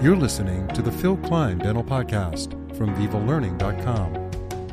You're listening to the Phil Klein Dental Podcast from VivaLearning.com.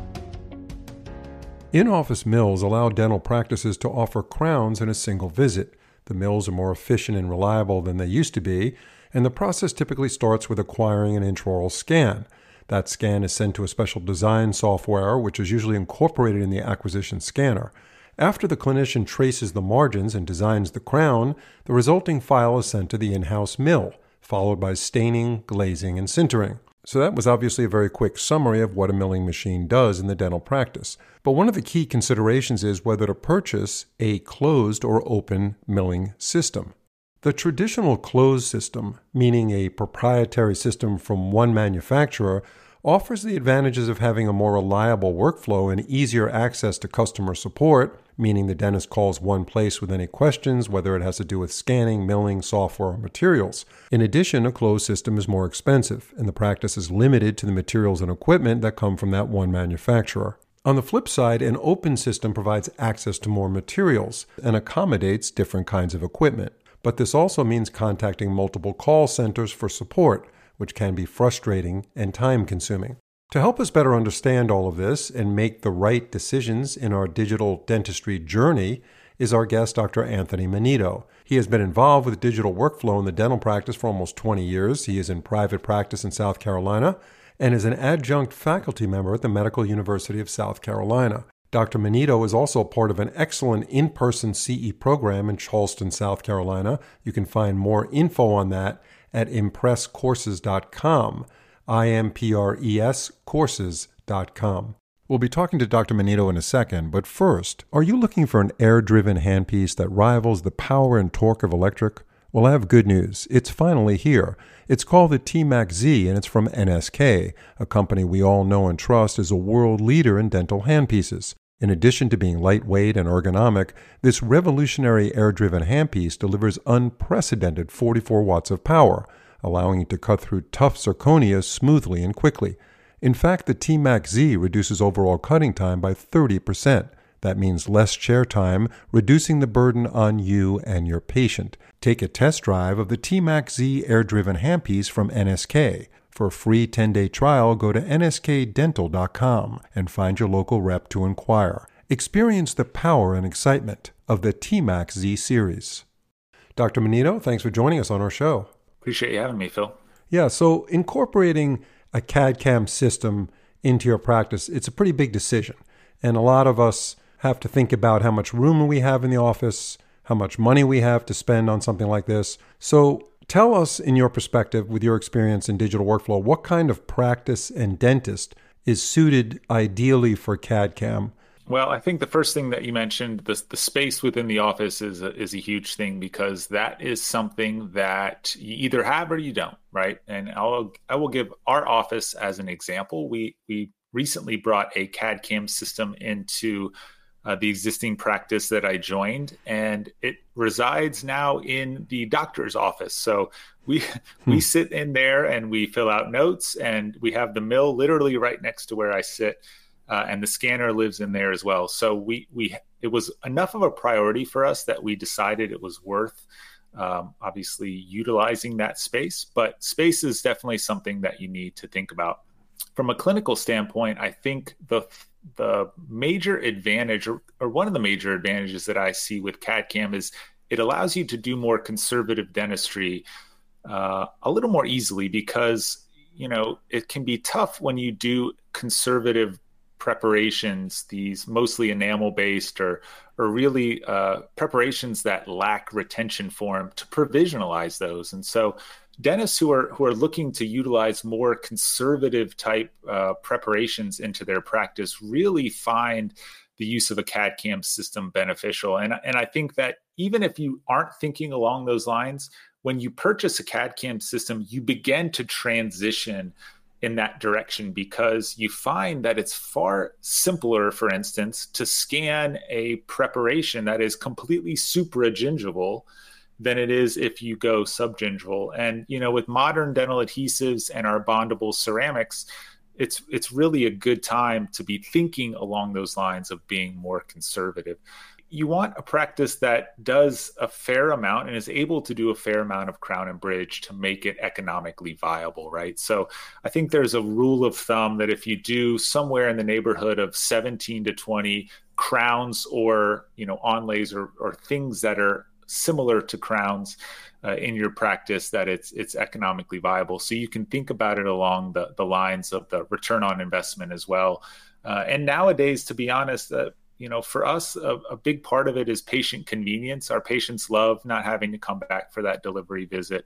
In-office mills allow dental practices to offer crowns in a single visit. The mills are more efficient and reliable than they used to be, and the process typically starts with acquiring an intraoral scan. That scan is sent to a special design software, which is usually incorporated in the acquisition scanner. After the clinician traces the margins and designs the crown, the resulting file is sent to the in-house mill, followed by staining, glazing, and sintering. So that was obviously a very quick summary of what a milling machine does in the dental practice. But one of the key considerations is whether to purchase a closed or open milling system. The traditional closed system, meaning a proprietary system from one manufacturer, offers the advantages of having a more reliable workflow and easier access to customer support, meaning the dentist calls one place with any questions, whether it has to do with scanning, milling, software, or materials. In addition, a closed system is more expensive, and the practice is limited to the materials and equipment that come from that one manufacturer. On the flip side, an open system provides access to more materials and accommodates different kinds of equipment. But this also means contacting multiple call centers for support, which can be frustrating and time-consuming. To help us better understand all of this and make the right decisions in our digital dentistry journey is our guest, Dr. Anthony Menito. He has been involved with digital workflow in the dental practice for almost 20 years. He is in private practice in South Carolina and is an adjunct faculty member at the Medical University of South Carolina. Dr. Menito is also part of an excellent in-person CE program in Charleston, South Carolina. You can find more info on that at impresscourses.com, IMPRES courses.com. We'll be talking to Dr. Menito in a second, but first, are you looking for an air-driven handpiece that rivals the power and torque of electric? Well, I have good news. It's finally here. It's called the T-Max Z, and it's from NSK, a company we all know and trust as a world leader in dental handpieces. In addition to being lightweight and ergonomic, this revolutionary air-driven handpiece delivers unprecedented 44 watts of power, allowing it to cut through tough zirconia smoothly and quickly. In fact, the T-Max Z reduces overall cutting time by 30%. That means less chair time, reducing the burden on you and your patient. Take a test drive of the T-Max Z air-driven handpiece from NSK. For a free 10-day trial, go to nskdental.com and find your local rep to inquire. Experience the power and excitement of the T-Max Z series. Dr. Menito, thanks for joining us on our show. Appreciate you having me, Phil. Yeah, so incorporating a CAD/CAM system into your practice, it's a pretty big decision. And a lot of us have to think about how much room we have in the office, how much money we have to spend on something like this. So tell us, in your perspective, with your experience in digital workflow, what kind of practice and dentist is suited ideally for CAD/CAM? Well, I think the first thing that you mentioned, the space within the office is a huge thing, because that is something that you either have or you don't, right? And I will give our office as an example. We recently brought a CAD/CAM system into the existing practice that I joined, and it resides now in the doctor's office. So we sit in there and we fill out notes, and we have the mill literally right next to where I sit, and the scanner lives in there as well. So it was enough of a priority for us that we decided it was worth obviously utilizing that space. But space is definitely something that you need to think about. From a clinical standpoint, I think the major advantage, or one of the major advantages that I see with CAD/CAM, is it allows you to do more conservative dentistry a little more easily, because it can be tough when you do conservative preparations, these mostly enamel based or really preparations that lack retention form, to provisionalize those. And so dentists who are looking to utilize more conservative type preparations into their practice really find the use of a CAD/CAM system beneficial. And I think that even if you aren't thinking along those lines, when you purchase a CAD/CAM system, you begin to transition in that direction, because you find that it's far simpler, for instance, to scan a preparation that is completely supragingival than it is if you go subgingival. And, with modern dental adhesives and our bondable ceramics, it's really a good time to be thinking along those lines of being more conservative. you want a practice that does a fair amount and is able to do a fair amount of crown and bridge to make it economically viable, right? So I think there's a rule of thumb that if you do somewhere in the neighborhood of 17 to 20 crowns or, onlays or things that are similar to crowns in your practice, that it's economically viable. So you can think about it along the lines of the return on investment as well. And nowadays, to be honest, for us, a big part of it is patient convenience. Our patients love not having to come back for that delivery visit.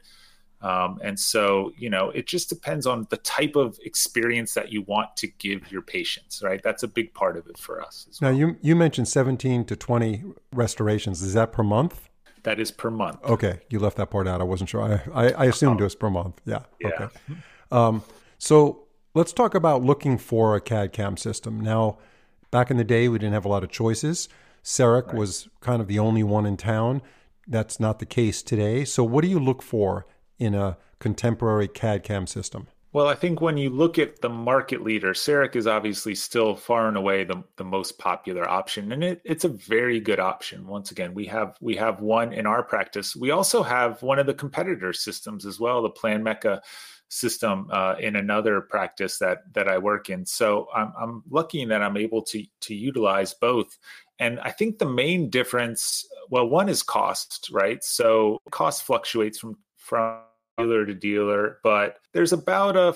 And so, it just depends on the type of experience that you want to give your patients, right? That's a big part of it for us as well. Now, you mentioned 17 to 20 restorations. Is that per month? That is per month. Okay. You left that part out. I wasn't sure. I assumed it was per month. Yeah. Yeah. Okay. So let's talk about looking for a CAD/CAM system. Now, back in the day, we didn't have a lot of choices. CEREC was kind of the only one in town. That's not the case today. So what do you look for in a contemporary CAD/CAM system? Well, I think when you look at the market leader, CEREC is obviously still far and away the most popular option, and it's a very good option. Once again, we have one in our practice. We also have one of the competitor systems as well, the Planmeca system in another practice that I work in. So I'm lucky in that I'm able to utilize both. And I think the main difference, well, one is cost, right? So cost fluctuates from dealer to dealer, but there's about a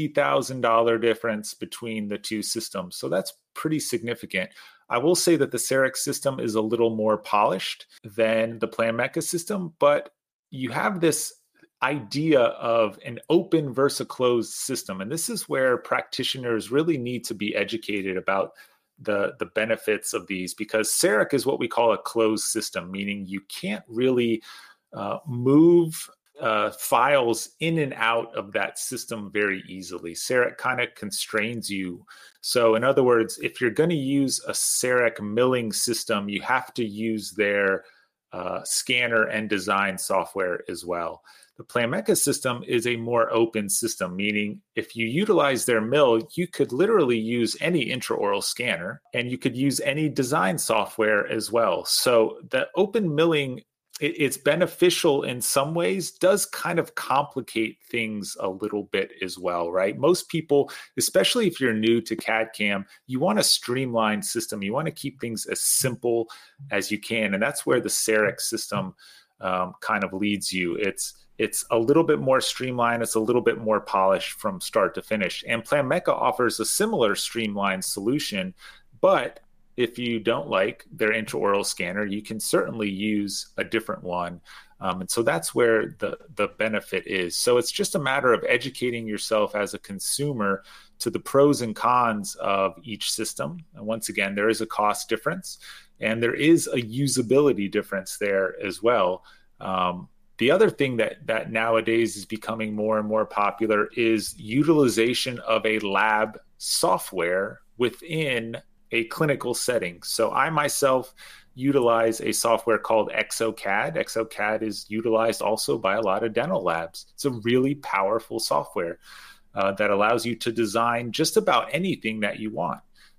$50,000 difference between the two systems. So that's pretty significant. I will say that the CEREC system is a little more polished than the Planmeca system, but you have this idea of an open versus a closed system. And this is where practitioners really need to be educated about the benefits of these, because CEREC is what we call a closed system, meaning you can't really move files in and out of that system very easily. CEREC kind of constrains you. So in other words, if you're going to use a CEREC milling system, you have to use their scanner and design software as well. The Planmeca system is a more open system, meaning if you utilize their mill, you could literally use any intraoral scanner and you could use any design software as well. So the open milling, it's beneficial in some ways, does kind of complicate things a little bit as well, right? Most people, especially if you're new to CAD/CAM, you want a streamlined system. You want to keep things as simple as you can. And that's where the CEREC system kind of leads you. It's a little bit more streamlined. It's a little bit more polished from start to finish. And Planmeca offers a similar streamlined solution, but if you don't like their intraoral scanner, you can certainly use a different one. And so that's where the benefit is. So it's just a matter of educating yourself as a consumer to the pros and cons of each system. And once again, there is a cost difference and there is a usability difference there as well. The other thing that nowadays is becoming more and more popular is utilization of a lab software within a clinical setting. So I myself utilize a software called exocad. exocad is utilized also by a lot of dental labs. It's a really powerful software that allows you to design just about anything that you want.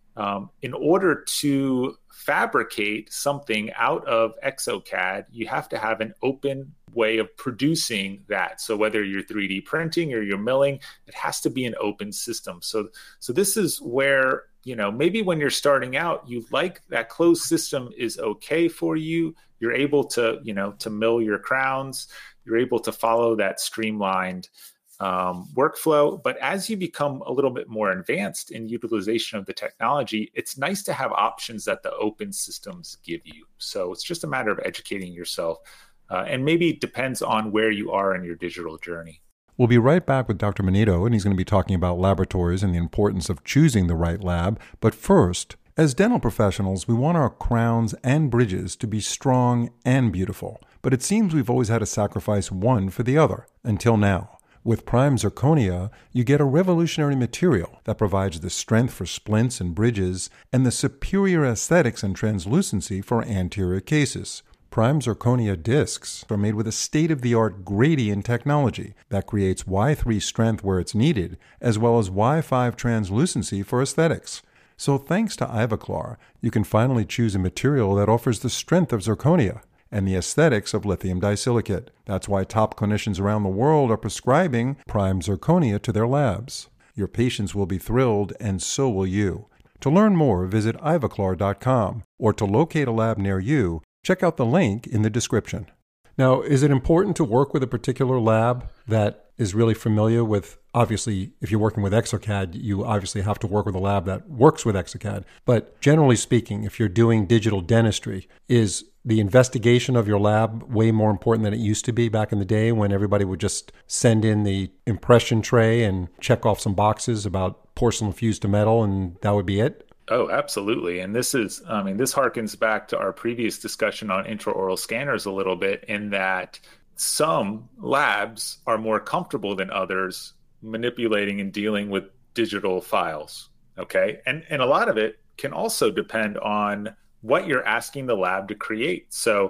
In order to fabricate something out of exocad, you have to have an open way of producing that. So whether you're 3D printing or you're milling, it has to be an open system. So this is where, maybe when you're starting out, you like that closed system is okay for you. You're able to, to mill your crowns. You're able to follow that streamlined workflow. But as you become a little bit more advanced in utilization of the technology, it's nice to have options that the open systems give you. So it's just a matter of educating yourself. And maybe it depends on where you are in your digital journey. We'll be right back with Dr. Manito, and he's going to be talking about laboratories and the importance of choosing the right lab. But first, as dental professionals, we want our crowns and bridges to be strong and beautiful. But it seems we've always had to sacrifice one for the other, until now. With Prime Zirconia, you get a revolutionary material that provides the strength for splints and bridges and the superior aesthetics and translucency for anterior cases. Prime Zirconia discs are made with a state-of-the-art gradient technology that creates Y3 strength where it's needed, as well as Y5 translucency for aesthetics. So thanks to Ivoclar, you can finally choose a material that offers the strength of zirconia and the aesthetics of lithium disilicate. That's why top clinicians around the world are prescribing Prime Zirconia to their labs. Your patients will be thrilled, and so will you. To learn more, visit ivoclar.com, or to locate a lab near you, check out the link in the description. Now, is it important to work with a particular lab that is really familiar with, obviously, if you're working with exocad, you obviously have to work with a lab that works with exocad. But generally speaking, if you're doing digital dentistry, is the investigation of your lab way more important than it used to be back in the day when everybody would just send in the impression tray and check off some boxes about porcelain fused to metal and that would be it? Oh, absolutely. And this harkens back to our previous discussion on intraoral scanners a little bit, in that some labs are more comfortable than others manipulating and dealing with digital files. Okay. And a lot of it can also depend on what you're asking the lab to create. So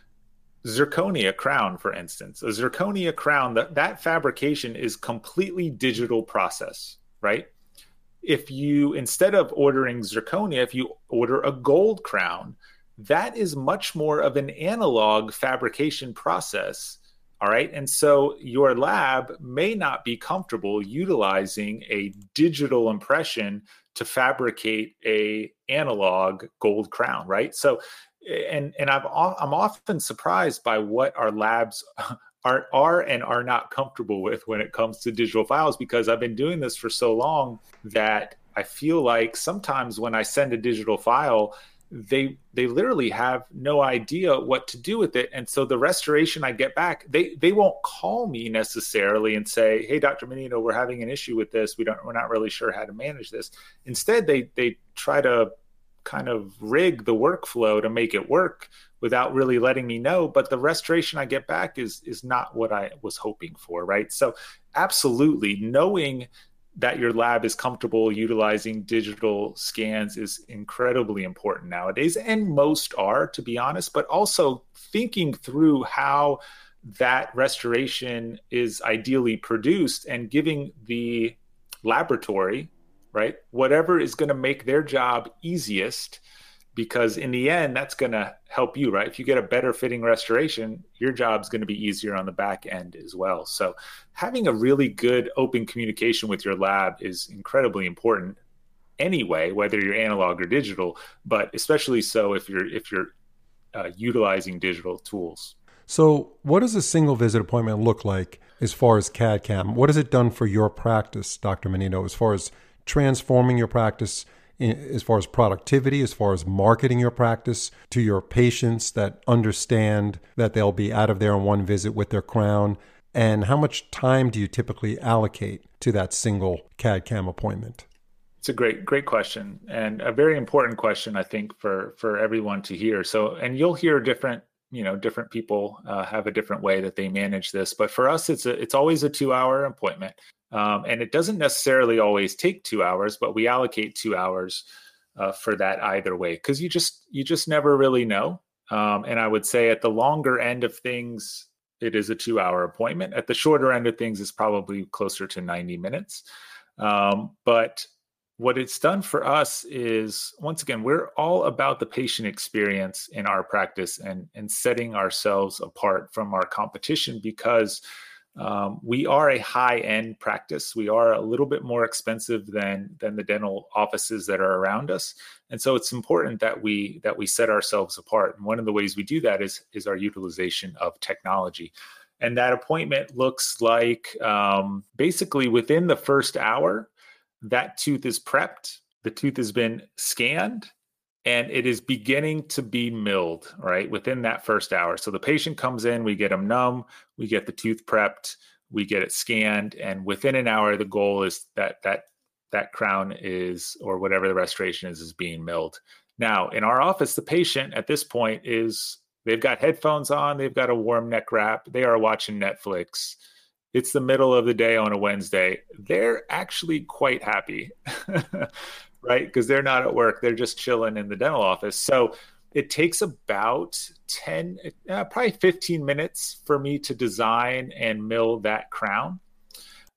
zirconia crown, for instance, a zirconia crown, that fabrication is completely digital process, right? If you, instead of ordering zirconia, if you order a gold crown, that is much more of an analog fabrication process. All right. And so your lab may not be comfortable utilizing a digital impression to fabricate a analog gold crown. Right. So, and I'm often surprised by what our labs are and are not comfortable with when it comes to digital files, because I've been doing this for so long that I feel like sometimes when I send a digital file, they literally have no idea what to do with it. And so the restoration I get back, they won't call me necessarily and say, hey, Dr. Menino, we're having an issue with this. We're not really sure how to manage this. Instead, they try to kind of rig the workflow to make it work without really letting me know. But the restoration I get back is not what I was hoping for, right? So absolutely, knowing that your lab is comfortable utilizing digital scans is incredibly important nowadays. And most are, to be honest, but also thinking through how that restoration is ideally produced and giving the laboratory, right, whatever is going to make their job easiest, because in the end, that's going to help you, right? If you get a better fitting restoration, your job's going to be easier on the back end as well. So having a really good open communication with your lab is incredibly important anyway, whether you're analog or digital, but especially so if you're utilizing digital tools. So what does a single visit appointment look like as far as CAD/CAM? What has it done for your practice, Dr. Menino, as far as transforming your practice, as far as productivity, as far as marketing your practice to your patients that understand that they'll be out of there in one visit with their crown? And how much time do you typically allocate to that single CAD/CAM appointment? It's a great question, and a very important question, I think, for everyone to hear. So, and you'll hear different people have a different way that they manage this. But for us, it's always a 2-hour appointment. And it doesn't necessarily always take 2 hours, but we allocate 2 hours for that either way, because you just never really know. And I would say at the longer end of things, it is a 2-hour appointment. At the shorter end of things, it's probably closer to 90 minutes. But what it's done for us is, once again, we're all about the patient experience in our practice and setting ourselves apart from our competition, because we are a high-end practice. We are a little bit more expensive than the dental offices that are around us, and so it's important that we set ourselves apart. And one of the ways we do that is our utilization of technology. And that appointment looks like basically within the first hour, that tooth is prepped, the tooth has been scanned, and it is beginning to be milled, right, within that first hour. So the patient comes in, we get them numb, we get the tooth prepped, we get it scanned, and within an hour, the goal is that crown is, or whatever the restoration is being milled. Now, in our office, the patient at this point they've got headphones on, they've got a warm neck wrap, they are watching Netflix. It's the middle of the day on a Wednesday. They're actually quite happy, right? Because they're not at work. They're just chilling in the dental office. So it takes about probably 15 minutes for me to design and mill that crown.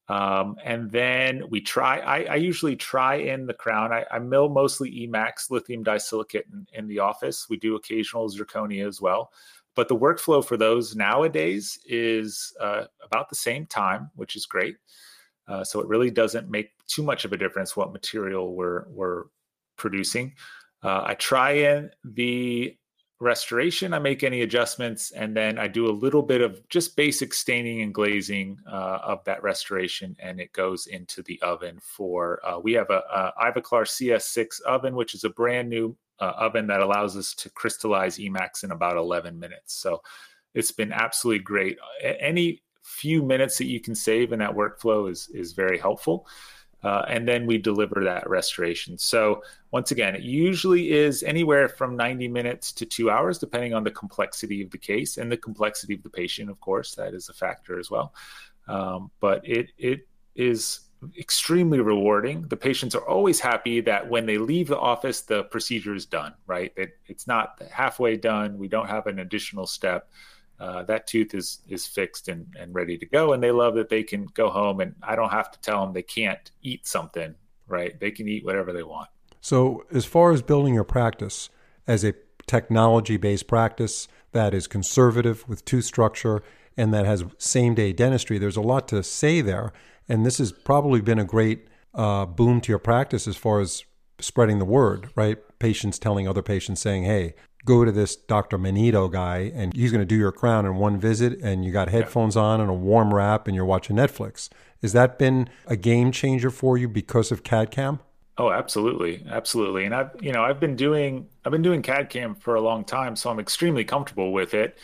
And then I usually try in the crown. I mill mostly Emax lithium disilicate in the office. We do occasional zirconia as well. But the workflow for those nowadays is about the same time, which is great. So it really doesn't make too much of a difference what material we're producing. I try in the restoration, I make any adjustments, and then I do a little bit of just basic staining and glazing of that restoration, and it goes into the oven for, we have a Ivoclar CS6 oven, which is a brand new oven that allows us to crystallize Emax in about 11 minutes. So it's been absolutely great. Any few minutes that you can save in that workflow is very helpful. And then we deliver that restoration. So once again, it usually is anywhere from 90 minutes to 2 hours, depending on the complexity of the case and the complexity of the patient, of course. That is a factor as well. But it is extremely rewarding. The patients are always happy that when they leave the office, the procedure is done, right? It's not halfway done. We don't have an additional step. That tooth is fixed and ready to go. And they love that they can go home and I don't have to tell them they can't eat something, right? They can eat whatever they want. So as far as building your practice as a technology-based practice that is conservative with tooth structure and that has same-day dentistry, there's a lot to say there. And this has probably been a great boom to your practice as far as spreading the word, right? Patients telling other patients saying, hey, go to this Dr. Manito guy and he's going to do your crown in one visit and you got headphones on and a warm wrap and you're watching Netflix. Has that been a game changer for you because of CAD-CAM? Oh, absolutely. Absolutely. And I've been doing CAD-CAM for a long time, so I'm extremely comfortable with it.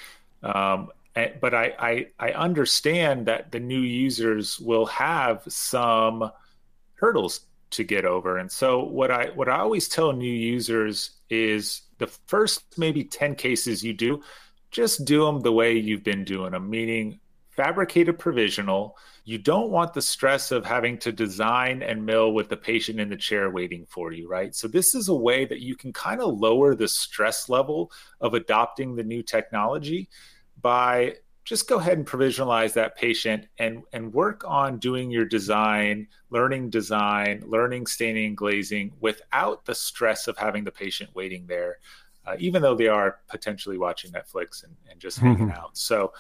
But I understand that the new users will have some hurdles to get over. And so what I always tell new users is the first maybe 10 cases you do, just do them the way you've been doing them, meaning fabricated provisional. You don't want the stress of having to design and mill with the patient in the chair waiting for you, right? So this is a way that you can kind of lower the stress level of adopting the new technology by just go ahead and provisionalize that patient and work on doing your design, learning staining and glazing without the stress of having the patient waiting there, even though they are potentially watching Netflix and just hanging out. So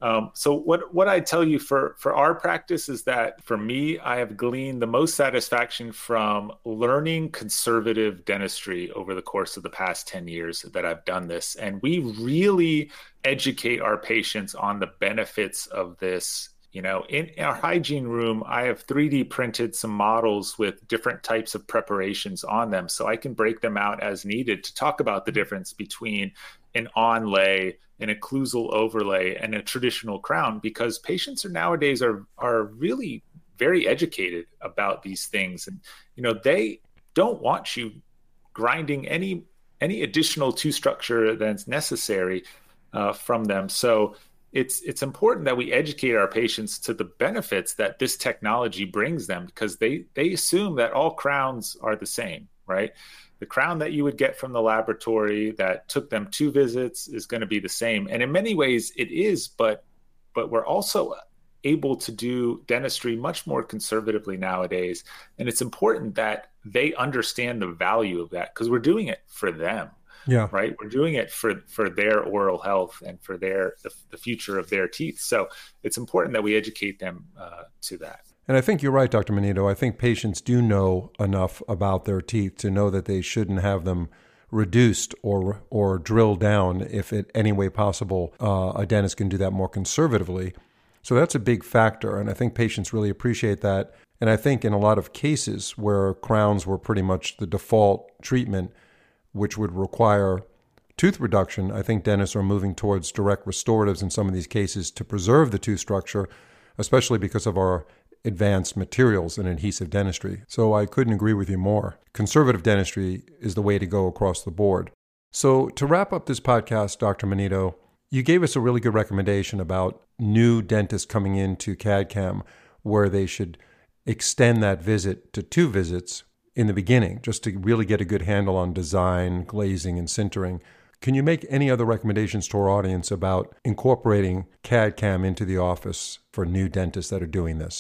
what I tell you for our practice is that for me, I have gleaned the most satisfaction from learning conservative dentistry over the course of the past 10 years that I've done this. And we really educate our patients on the benefits of this. You know, in our hygiene room, I have 3D printed some models with different types of preparations on them. So I can break them out as needed to talk about the difference between an onlay, an occlusal overlay, and a traditional crown, because patients nowadays are really very educated about these things. And, you know, they don't want you grinding any additional tooth structure that's necessary from them. So it's important that we educate our patients to the benefits that this technology brings them, because they assume that all crowns are the same, right? The crown that you would get from the laboratory that took them 2 visits is going to be the same. And in many ways it is, but we're also able to do dentistry much more conservatively nowadays. And it's important that they understand the value of that, because we're doing it for them. Yeah. Right. We're doing it for their oral health and for the future of their teeth. So it's important that we educate them to that. And I think you're right, Dr. Manito. I think patients do know enough about their teeth to know that they shouldn't have them reduced or drilled down if in any way possible. A dentist can do that more conservatively. So that's a big factor. And I think patients really appreciate that. And I think in a lot of cases where crowns were pretty much the default treatment, which would require tooth reduction, I think dentists are moving towards direct restoratives in some of these cases to preserve the tooth structure, especially because of our advanced materials in adhesive dentistry. So I couldn't agree with you more. Conservative dentistry is the way to go across the board. So to wrap up this podcast, Dr. Manito, you gave us a really good recommendation about new dentists coming into CAD-CAM, where they should extend that visit to 2 visits in the beginning, just to really get a good handle on design, glazing, and sintering. Can you make any other recommendations to our audience about incorporating CAD-CAM into the office for new dentists that are doing this?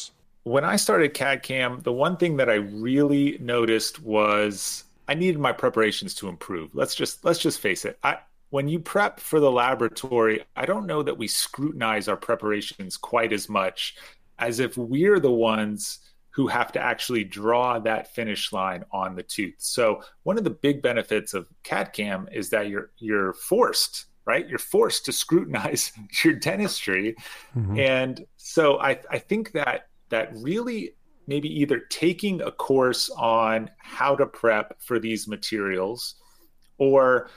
when I started CAD CAM, the one thing that I really noticed was I needed my preparations to improve. Let's just face it. When you prep for the laboratory, I don't know that we scrutinize our preparations quite as much as if we're the ones who have to actually draw that finish line on the tooth. So one of the big benefits of CAD CAM is that you're forced, right? You're forced to scrutinize your dentistry. Mm-hmm. And so I think that really maybe either taking a course on how to prep for these materials, or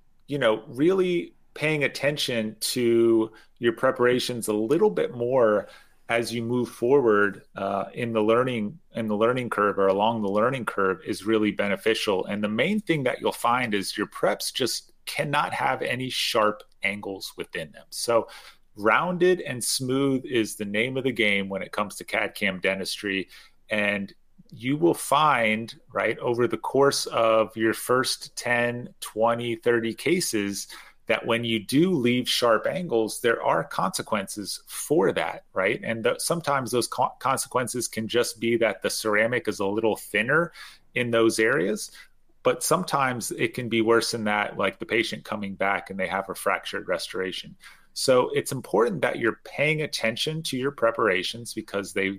really paying attention to your preparations a little bit more as you move forward in the learning curve, or along the learning curve, is really beneficial. And the main thing that you'll find is your preps just cannot have any sharp angles within them. So rounded and smooth is the name of the game when it comes to CAD/CAM dentistry. And you will find, right, over the course of your first 10, 20, 30 cases, that when you do leave sharp angles, there are consequences for that, right? And sometimes those consequences can just be that the ceramic is a little thinner in those areas. But sometimes it can be worse than that, like the patient coming back and they have a fractured restoration. So it's important that you're paying attention to your preparations, because they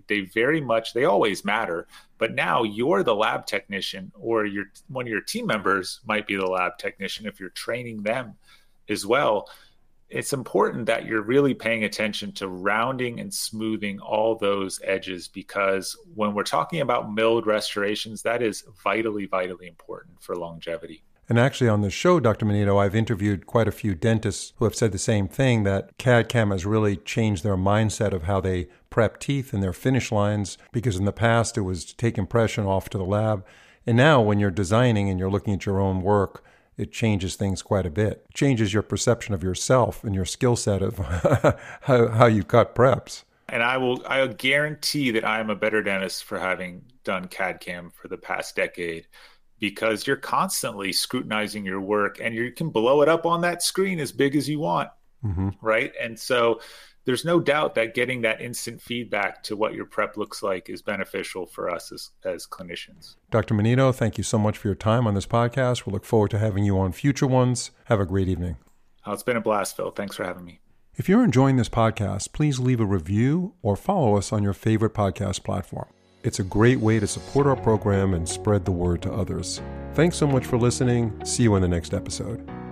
always matter. But now you're the lab technician, or one of your team members might be the lab technician if you're training them as well. It's important that you're really paying attention to rounding and smoothing all those edges, because when we're talking about milled restorations, that is vitally, vitally important for longevity. And actually on the show, Dr. Menito, I've interviewed quite a few dentists who have said the same thing, that CAD/CAM has really changed their mindset of how they prep teeth and their finish lines, because in the past it was to take impression off to the lab. And now when you're designing and you're looking at your own work, it changes things quite a bit. It changes your perception of yourself and your skill set of how you cut preps. And I'll guarantee that I'm a better dentist for having done CAD/CAM for the past decade, because you're constantly scrutinizing your work, and you can blow it up on that screen as big as you want, mm-hmm. right? And so there's no doubt that getting that instant feedback to what your prep looks like is beneficial for us as clinicians. Dr. Menito, thank you so much for your time on this podcast. We'll look forward to having you on future ones. Have a great evening. Oh, it's been a blast, Phil. Thanks for having me. If you're enjoying this podcast, please leave a review or follow us on your favorite podcast platform. It's a great way to support our program and spread the word to others. Thanks so much for listening. See you in the next episode.